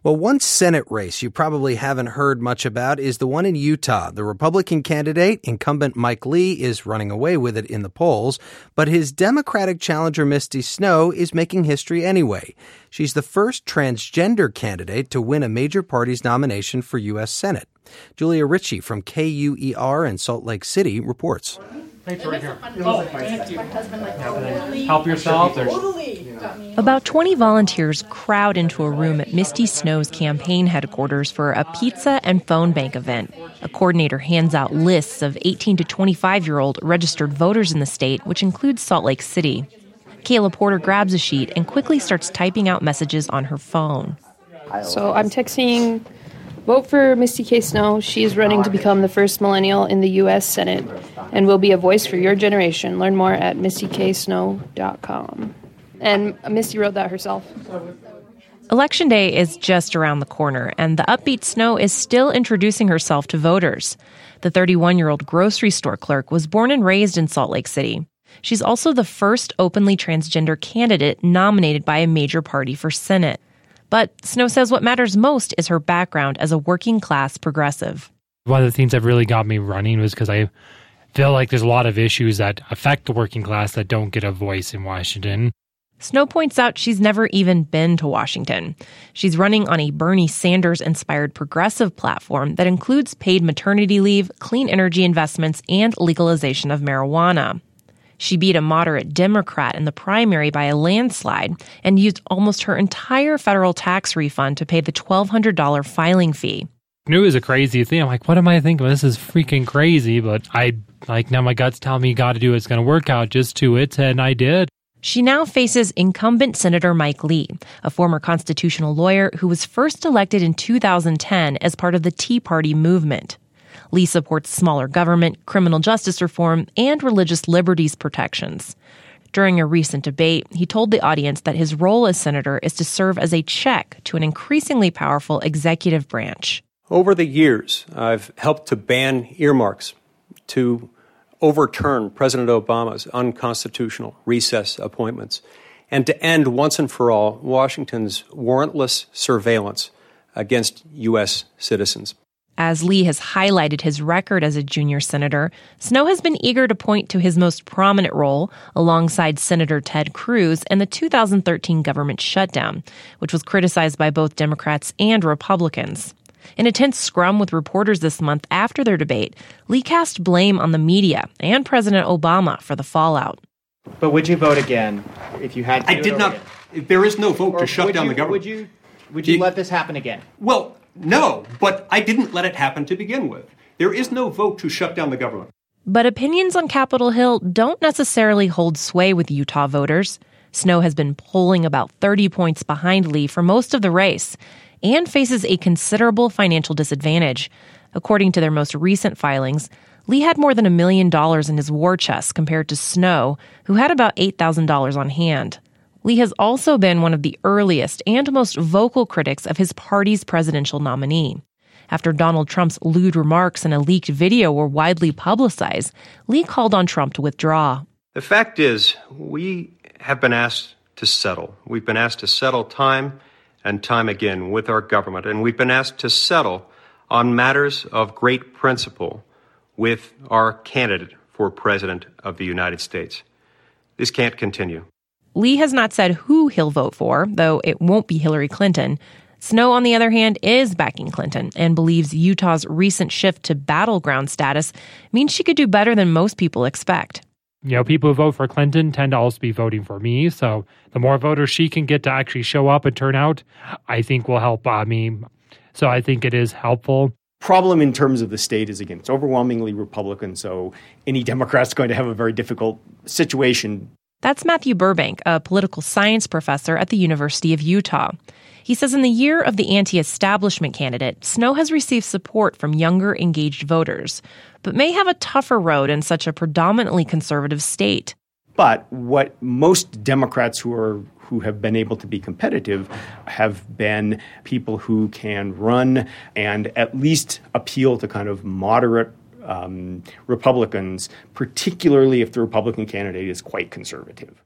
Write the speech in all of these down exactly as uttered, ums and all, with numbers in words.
Well, one Senate race you probably haven't heard much about is the one in Utah. The Republican candidate, incumbent Mike Lee, is running away with it in the polls, but his Democratic challenger Misty Snow is making history anyway. She's the first transgender candidate to win a major party's nomination for U S Senate. Julia Ritchie from K U E R in Salt Lake City reports. Thanks, right here. Oh, thank you. Help yourself. About twenty volunteers crowd into a room at Misty Snow's campaign headquarters for a pizza and phone bank event. A coordinator hands out lists of eighteen to twenty-five-year-old registered voters in the state, which includes Salt Lake City. Kayla Porter grabs a sheet and quickly starts typing out messages on her phone. So I'm texting, vote for Misty K. Snow. She's running to become the first millennial in the U S Senate and will be a voice for your generation. Learn more at misty k snow dot com. And Misty wrote that herself. Election day is just around the corner, and the upbeat Snow is still introducing herself to voters. The thirty-one-year-old grocery store clerk was born and raised in Salt Lake City. She's also the first openly transgender candidate nominated by a major party for Senate. But Snow says what matters most is her background as a working-class progressive. One of the things that really got me running was because I feel like there's a lot of issues that affect the working class that don't get a voice in Washington. Snow points out she's never even been to Washington. She's running on a Bernie Sanders-inspired progressive platform that includes paid maternity leave, clean energy investments, and legalization of marijuana. She beat a moderate Democrat in the primary by a landslide and used almost her entire federal tax refund to pay the twelve hundred dollars filing fee. I knew it was a crazy thing. I'm like, what am I thinking? This is freaking crazy. But I, like, now my guts tell me you got to do it. It's going to work out just to it, and I did. She now faces incumbent Senator Mike Lee, a former constitutional lawyer who was first elected in two thousand ten as part of the Tea Party movement. Lee supports smaller government, criminal justice reform, and religious liberties protections. During a recent debate, he told the audience that his role as senator is to serve as a check to an increasingly powerful executive branch. Over the years, I've helped to ban earmarks, to overturn President Obama's unconstitutional recess appointments, and to end once and for all Washington's warrantless surveillance against U S citizens. As Lee has highlighted his record as a junior senator, Snow has been eager to point to his most prominent role alongside Senator Ted Cruz in the two thousand thirteen government shutdown, which was criticized by both Democrats and Republicans. In a tense scrum with reporters this month after their debate, Lee cast blame on the media and President Obama for the fallout. But would you vote again if you had to? I did not. Again? There is no vote or to shut down you, the government. Would you, would you you let this happen again? Well, no, but I didn't let it happen to begin with. There is no vote to shut down the government. But opinions on Capitol Hill don't necessarily hold sway with Utah voters. Snow has been polling about thirty points behind Lee for most of the race and faces a considerable financial disadvantage. According to their most recent filings, Lee had more than a million dollars in his war chest compared to Snow, who had about eight thousand dollars on hand. Lee has also been one of the earliest and most vocal critics of his party's presidential nominee. After Donald Trump's lewd remarks in a leaked video were widely publicized, Lee called on Trump to withdraw. The fact is, we have been asked to settle. We've been asked to settle time and time again with our government, and we've been asked to settle on matters of great principle with our candidate for President of the United States. This can't continue. Lee has not said who he'll vote for, though it won't be Hillary Clinton. Snow, on the other hand, is backing Clinton and believes Utah's recent shift to battleground status means she could do better than most people expect. You know, people who vote for Clinton tend to also be voting for me, so the more voters she can get to actually show up and turn out, I think will help uh, me. So I think it is helpful. Problem in terms of the state is, again, it's overwhelmingly Republican, so any Democrat's going to have a very difficult situation. That's Matthew Burbank, a political science professor at the University of Utah. He says in the year of the anti-establishment candidate, Snow has received support from younger, engaged voters, but may have a tougher road in such a predominantly conservative state. But what most Democrats who are who have been able to be competitive have been people who can run and at least appeal to kind of moderate um, Republicans, particularly if the Republican candidate is quite conservative.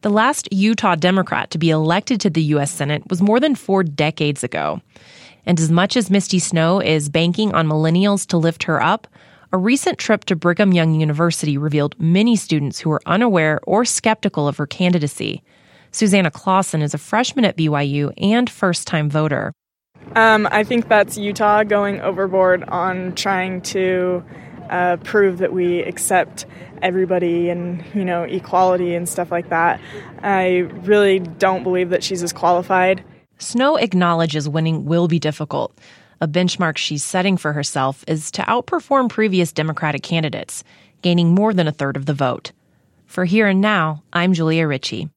The last Utah Democrat to be elected to the U S Senate was more than four decades ago. And as much as Misty Snow is banking on millennials to lift her up, a recent trip to Brigham Young University revealed many students who were unaware or skeptical of her candidacy. Susanna Clausen is a freshman at B Y U and first-time voter. Um, I think that's Utah going overboard on trying to uh, prove that we accept everybody and, you know, equality and stuff like that. I really don't believe that she's as qualified. Snow acknowledges winning will be difficult. A benchmark she's setting for herself is to outperform previous Democratic candidates, gaining more than a third of the vote. For Here and Now, I'm Julia Ritchie.